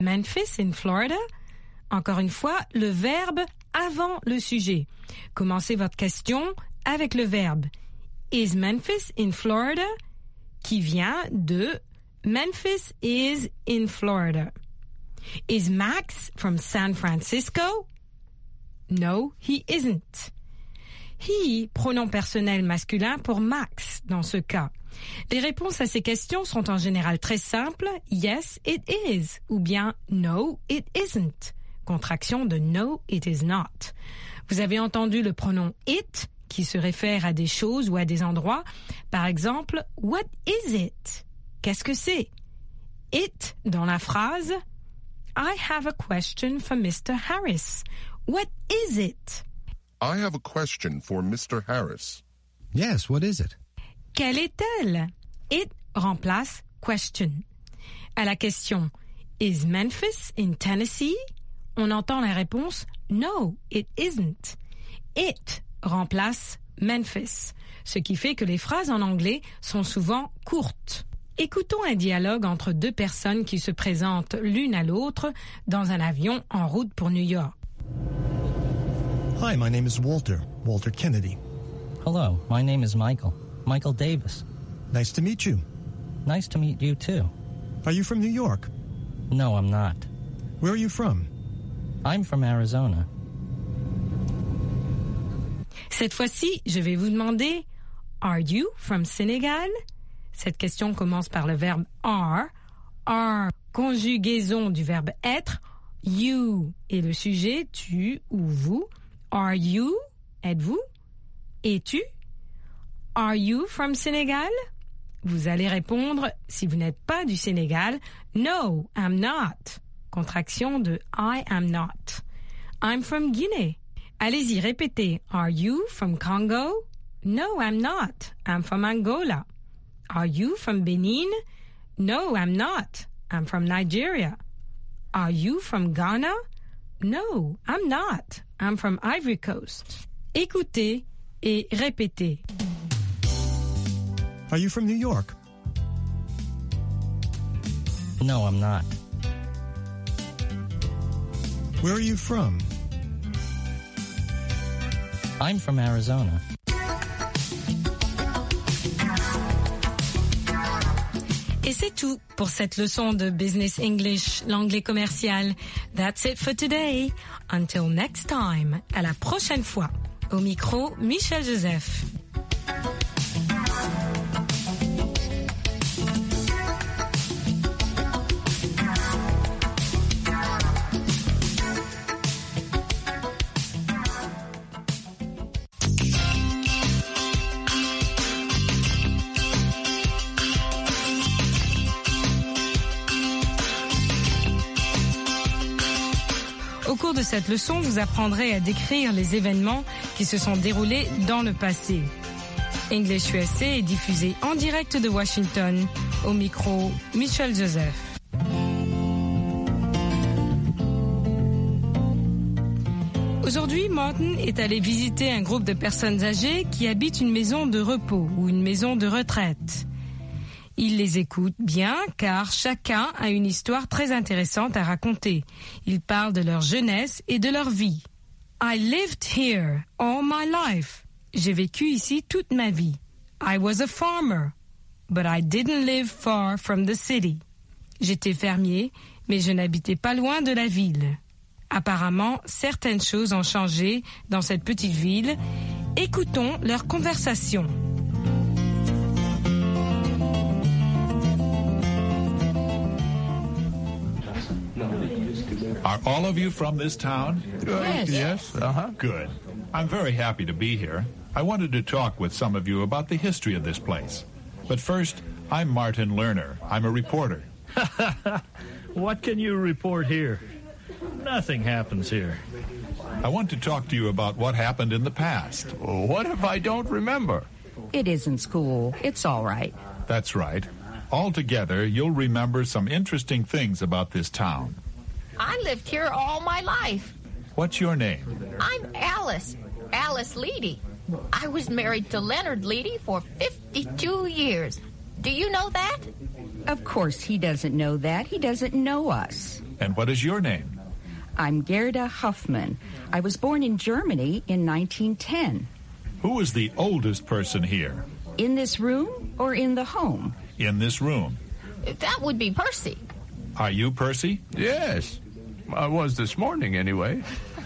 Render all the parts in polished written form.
Memphis in Florida? Encore une fois, le verbe avant le sujet. Commencez votre question avec le verbe Is Memphis in Florida? Qui vient de Memphis is in Florida. Is Max from San Francisco? No, he isn't. He, pronom personnel masculin pour Max dans ce cas. Les réponses à ces questions sont en général très simples. Yes, it is. Ou bien no, it isn't. Contraction de no, it is not. Vous avez entendu le pronom it qui se réfère à des choses ou à des endroits. Par exemple, what is it? Qu'est-ce que c'est? It dans la phrase I have a question for Mr. Harris. What is it? I have a question for Mr. Harris. Yes, what is it? Quelle est-elle? It remplace question. À la question Is Memphis in Tennessee? On entend la réponse No, it isn't. It remplace Memphis, ce qui fait que les phrases en anglais sont souvent courtes. Écoutons un dialogue entre deux personnes qui se présentent l'une à l'autre dans un avion en route pour New York. Hi, my name is Walter Kennedy. Hello, my name is Michael Davis. Nice to meet you. Nice to meet you too. Are you from New York? No, I'm not. Where are you from? I'm from Arizona. Cette fois-ci, je vais vous demander Are you from Senegal? Cette question commence par le verbe are. Are, conjugaison du verbe être. You est le sujet, tu ou vous. Are you? Êtes-vous? Es-tu? Are you from Senegal? Vous allez répondre, si vous n'êtes pas du Sénégal, No, I'm not. Contraction de I am not. I'm from Guinée. Allez-y, répétez. Are you from Congo? No, I'm not. I'm from Angola. Are you from Benin? No, I'm not. I'm from Nigeria. Are you from Ghana? No, I'm not. I'm from Ivory Coast. Écoutez et répétez. Are you from New York? No, I'm not. Where are you from? I'm from Arizona. Et c'est tout pour cette leçon de Business English, l'anglais commercial. That's it for today. Until next time. À la prochaine fois. Au micro, Michel Joseph. Au cours de cette leçon, vous apprendrez à décrire les événements qui se sont déroulés dans le passé. English USA est diffusé en direct de Washington. Au micro, Michel Joseph. Aujourd'hui, Martin est allé visiter un groupe de personnes âgées qui habitent une maison de repos ou une maison de retraite. Il les écoute bien car chacun a une histoire très intéressante à raconter. Ils parlent de leur jeunesse et de leur vie. I lived here all my life. J'ai vécu ici toute ma vie. I was a farmer, but I didn't live far from the city. J'étais fermier, mais je n'habitais pas loin de la ville. Apparemment, certaines choses ont changé dans cette petite ville. Écoutons leur conversation. Are all of you from this town? Yes. Good. I'm very happy to be here. I wanted to talk with some of you about the history of this place. But first, I'm Martin Lerner. I'm a reporter. What can you report here? Nothing happens here. I want to talk to you about what happened in the past. What if I don't remember? It isn't school. It's all right. That's right. Altogether, you'll remember some interesting things about this town. I lived here all my life. What's your name? I'm Alice Leedy. I was married to Leonard Leedy for 52 years. Do you know that? Of course he doesn't know that. He doesn't know us. And what is your name? I'm Gerda Huffman. I was born in Germany in 1910. Who is the oldest person here? In this room or in the home? In this room. That would be Percy. Are you Percy? Yes. I was this morning, anyway.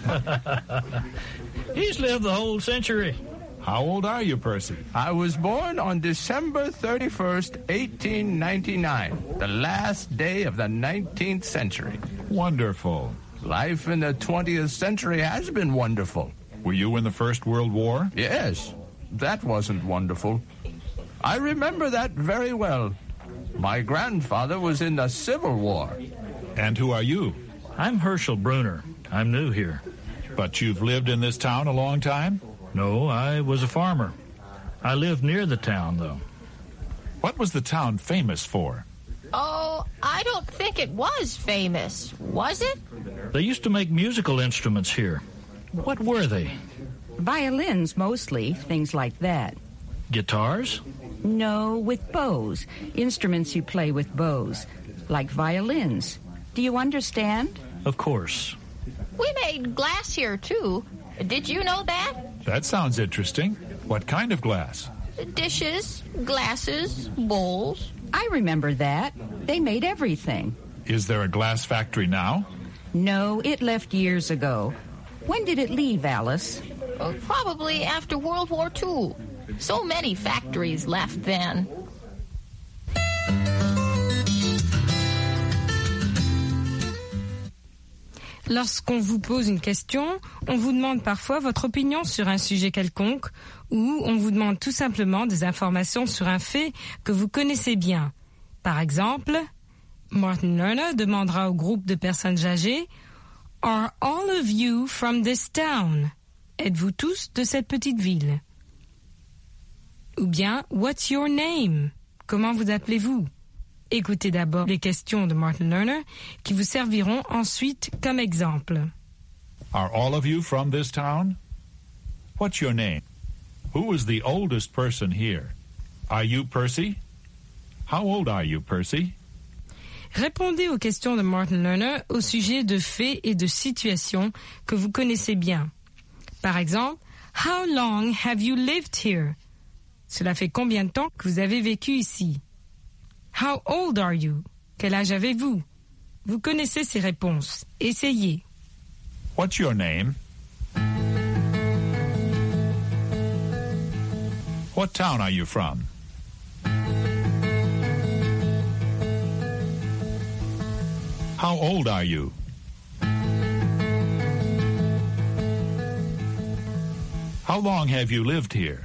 He's lived the whole century. How old are you, Percy? I was born on December 31st, 1899, the last day of the 19th century. Wonderful. Life in the 20th century has been wonderful. Were you in the First World War? Yes, that wasn't wonderful. I remember that very well. My grandfather was in the Civil War. And who are you? I'm Herschel Bruner. I'm new here. But you've lived in this town a long time? No, I was a farmer. I lived near the town, though. What was the town famous for? Oh, I don't think it was famous, was it? They used to make musical instruments here. What were they? Violins, mostly, things like that. Guitars? No, with bows. Instruments you play with bows, like violins. Do you understand? Of course. We made glass here, too. Did you know that? That sounds interesting. What kind of glass? Dishes, glasses, bowls. I remember that. They made everything. Is there a glass factory now? No, it left years ago. When did it leave, Alice? Probably after World War II. So many factories left then. Lorsqu'on vous pose une question, on vous demande parfois votre opinion sur un sujet quelconque ou on vous demande tout simplement des informations sur un fait que vous connaissez bien. Par exemple, Martin Lerner demandera au groupe de personnes âgées « Are all of you from this town? » Êtes-vous tous de cette petite ville? Ou bien « What's your name? » Comment vous appelez-vous? Écoutez d'abord les questions de Martin Lerner qui vous serviront ensuite comme exemple. Are all of you from this town? What's your name? Who is the oldest person here? Are you Percy? How old are you, Percy? Répondez aux questions de Martin Lerner au sujet de faits et de situations que vous connaissez bien. Par exemple, How long have you lived here? Cela fait combien de temps que vous avez vécu ici? How old are you? Quel âge avez-vous? Vous connaissez ces réponses. Essayez. What's your name? What town are you from? How old are you? How long have you lived here?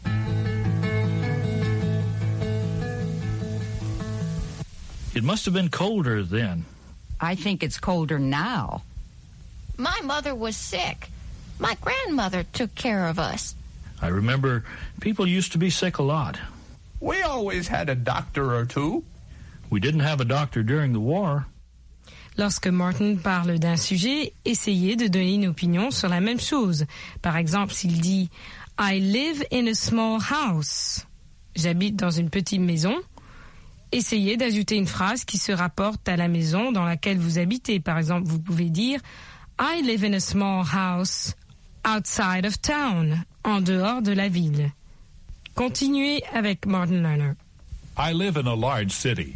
It must have been colder then. I think it's colder now. My mother was sick. My grandmother took care of us. I remember people used to be sick a lot. We always had a doctor or two. We didn't have a doctor during the war. Lorsque Martin parle d'un sujet, essayez de donner une opinion sur la même chose. Par exemple, s'il dit « I live in a small house ». J'habite dans une petite maison. Essayez d'ajouter une phrase qui se rapporte à la maison dans laquelle vous habitez. Par exemple, vous pouvez dire « I live in a small house outside of town », en dehors de la ville. Continuez avec Martin Lerner. I live in a large city.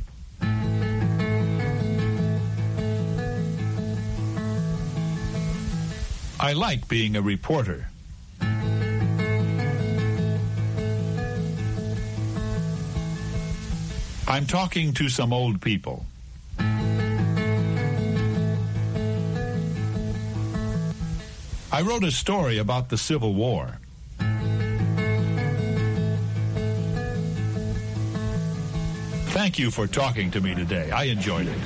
I like being a reporter. I'm talking to some old people. I wrote a story about the Civil War. Thank you for talking to me today. I enjoyed it.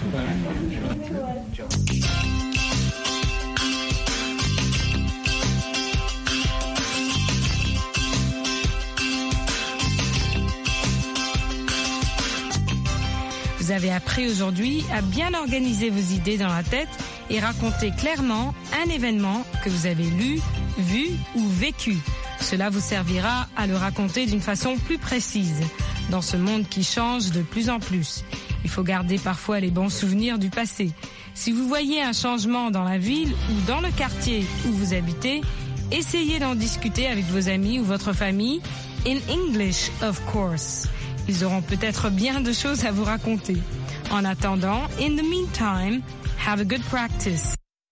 Vous avez appris aujourd'hui à bien organiser vos idées dans la tête et raconter clairement un événement que vous avez lu, vu ou vécu. Cela vous servira à le raconter d'une façon plus précise. Dans ce monde qui change de plus en plus, il faut garder parfois les bons souvenirs du passé. Si vous voyez un changement dans la ville ou dans le quartier où vous habitez, essayez d'en discuter avec vos amis ou votre famille, in English, of course. Ils auront peut-être bien de choses à vous raconter. En attendant, in the meantime, have a good practice.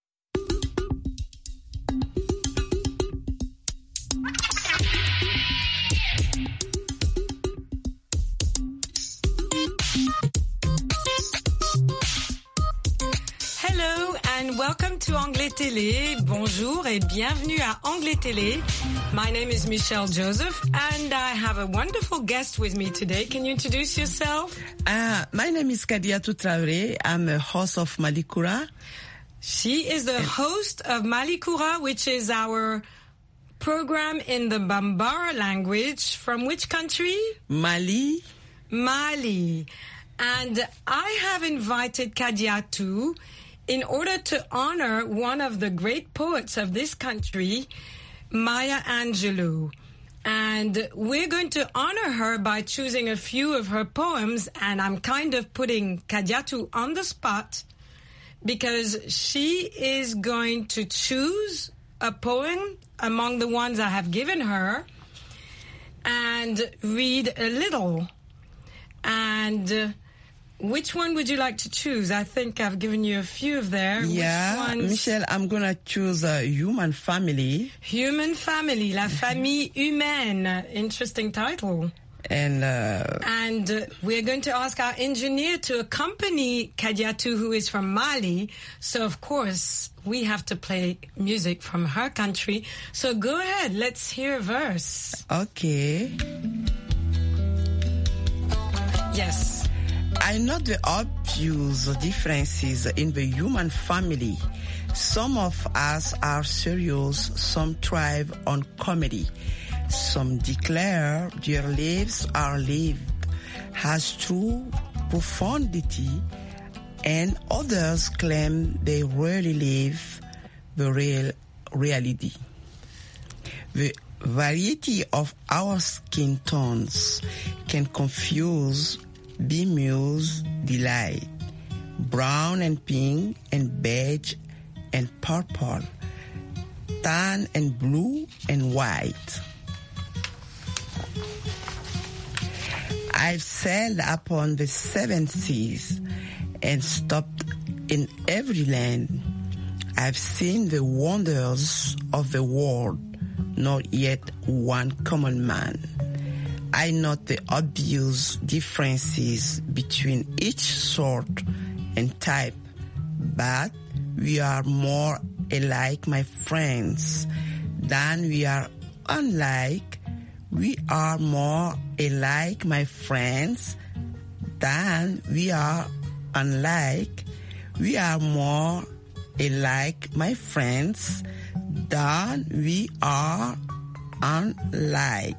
Hello and welcome to Anglais Télé. Bonjour et bienvenue à Anglais Télé. My name is Michelle Joseph and I have a wonderful guest with me today. Can you introduce yourself? My name is Kadiatou Traoré. I'm a host of Malikura. She is the host of Malikura, which is our program in the Bambara language. From which country? Mali. Mali. And I have invited Kadiatou in order to honor one of the great poets of this country, Maya Angelou. And we're going to honor her by choosing a few of her poems, and I'm kind of putting Kadiatou on the spot because she is going to choose a poem among the ones I have given her and read a little. And which one would you like to choose? I think I've given you a few of there. Yeah, Michelle, I'm going to choose Human Family. Human Family, La Famille Humaine. Interesting title. And we're going to ask our engineer to accompany Kadiatou, who is from Mali. So, of course, we have to play music from her country. So go ahead. Let's hear a verse. Okay. Yes. I know the obvious differences in the human family. Some of us are serious, some thrive on comedy. Some declare their lives are lived as true profundity, and others claim they really live the real reality. The variety of our skin tones can confuse, bemuse, delight. Brown and pink and beige and purple, tan and blue and white. I've sailed upon the 7 seas and stopped in every land. I've seen the wonders of the world, not yet one common man. I note the obvious differences between each sort and type, but we are more alike, my friends, than we are unlike. We are more alike, my friends, than we are unlike. We are more alike, my friends, than we are unlike.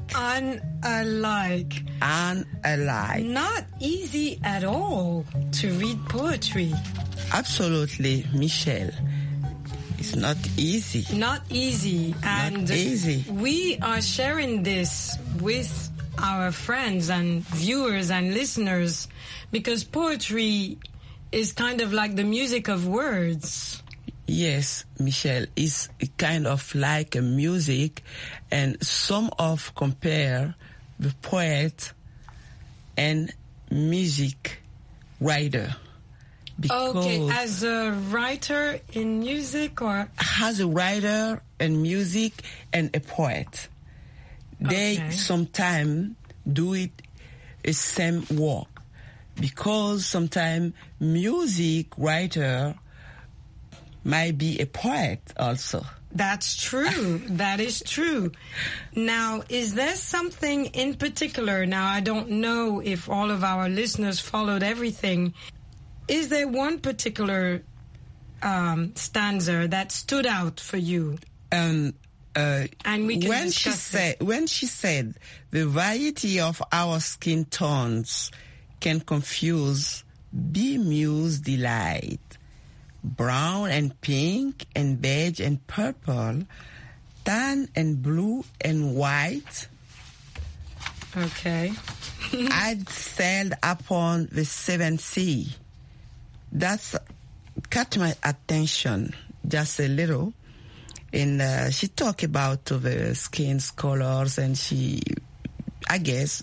Unalike. Not easy at all to read poetry. Absolutely, Michelle. It's not easy. Not easy. And not easy. We are sharing this with our friends and viewers and listeners because poetry is kind of like the music of words. Yes, Michelle, it's kind of like a music, and some of compare the poet and music writer. Okay, as a writer in music or? As a writer in music and a poet. They sometimes do it the same work because sometimes music writer might be a poet also. That's true. That is true. Now, is there something in particular? Now, I don't know if all of our listeners followed everything. Is there one particular stanza that stood out for you? And we can when she said, the variety of our skin tones can confuse, bemuse, delight. Brown and pink and beige and purple, tan and blue and white. Okay. I'd sailed upon the 7th sea. That's caught my attention just a little. And she talked about the skin colors, and she, I guess,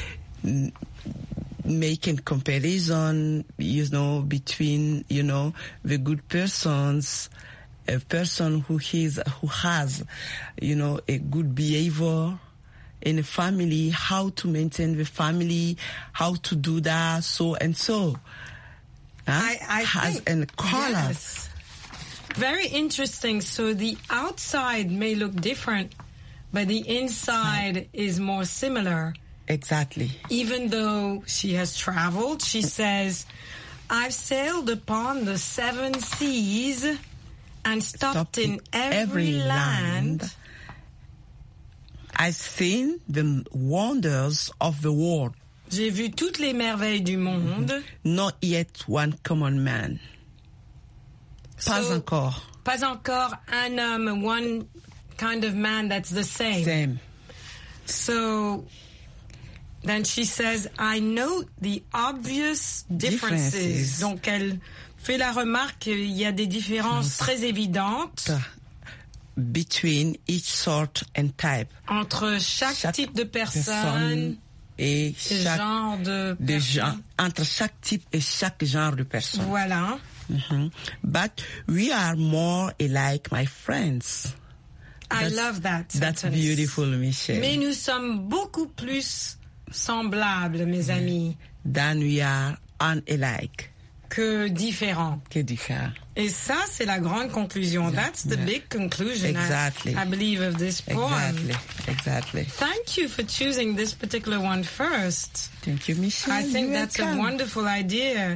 making comparison, between, the good persons, a person who has, a good behavior in a family, how to maintain the family, how to do that, so and so. I think, and color. Yes. Very interesting. So the outside may look different, but the inside is more similar. Exactly. Even though she has traveled, she says, I've sailed upon the 7 seas and stopped in every land. I've seen the wonders of the world. J'ai vu toutes les merveilles du monde. Not yet one common man. Pas encore. Pas encore un homme, one kind of man that's the same. Same. So then she says, I note the obvious differences. Donc elle fait la remarque qu'il y a des différences très évidentes. Between each sort and type. Entre chaque type de personne et chaque genre de personne. Entre chaque type et chaque genre de personne. Voilà. But we are more alike, my friends. I love that sentence. That's beautiful, Michelle. Mais nous sommes beaucoup plus semblables, mes amis. Than we are unalike. Que différents. Et ça, c'est la grande conclusion. That's the big conclusion, exactly. I believe, of this poem. Exactly. Thank you for choosing this particular one first. Thank you, Michelle. I think that's a wonderful idea.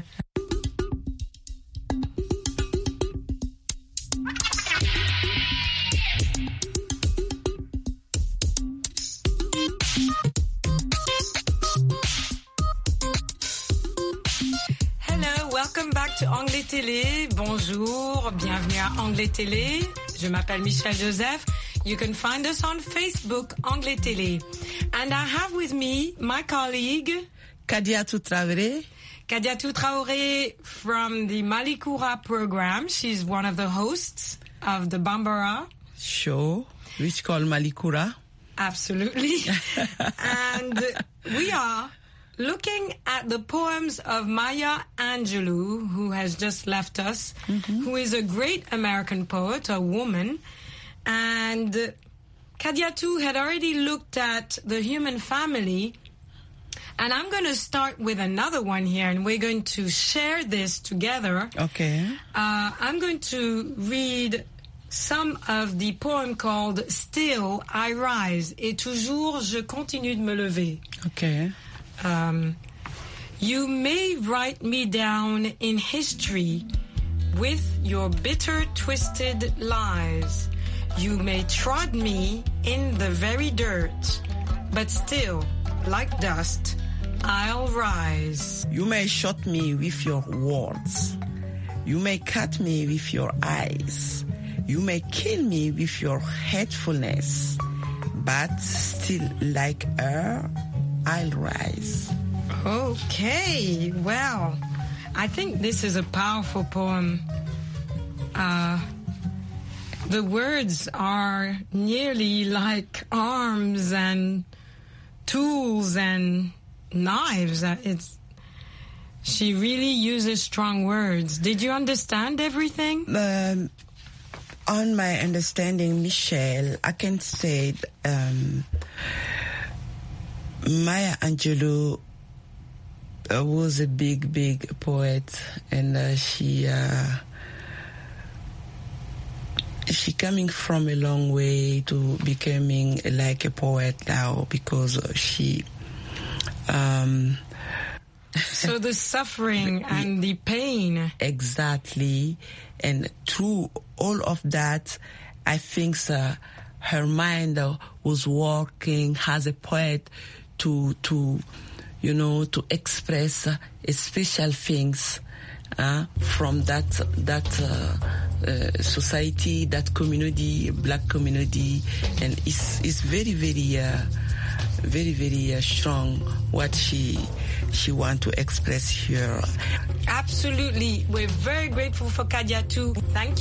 Welcome back to Anglais Télé. Bonjour, bienvenue à Anglais Télé. Je m'appelle Michelle Joseph. You can find us on Facebook, Anglais Télé. And I have with me my colleague, Kadiatou Traoré. Kadiatou Traoré from the Malikoura program. She's one of the hosts of the Bambara show, which called Malikoura. Absolutely. And we are looking at the poems of Maya Angelou, who has just left us, who is a great American poet, a woman. And Kadiatou had already looked at the human family. And I'm going to start with another one here, and we're going to share this together. Okay. I'm going to read some of the poem called Still I Rise, et toujours je continue de me lever. Okay. You may write me down in history with your bitter, twisted lies. You may trod me in the very dirt, but still, like dust, I'll rise. You may shot me with your words. You may cut me with your eyes. You may kill me with your hatefulness, but still, like her, I'll rise. Okay, well, I think this is a powerful poem. The words are nearly like arms and tools and knives. She really uses strong words. Did you understand everything? On my understanding, Michelle, I can say Maya Angelou was a big poet, and she coming from a long way to becoming like a poet now, because she so the suffering and the pain. Exactly. And through all of that, I think her mind was working as a poet to express special things from that society, that community, black community, and it's very very, very strong what she want to express here. Absolutely. We're very grateful for Kadia too. Thank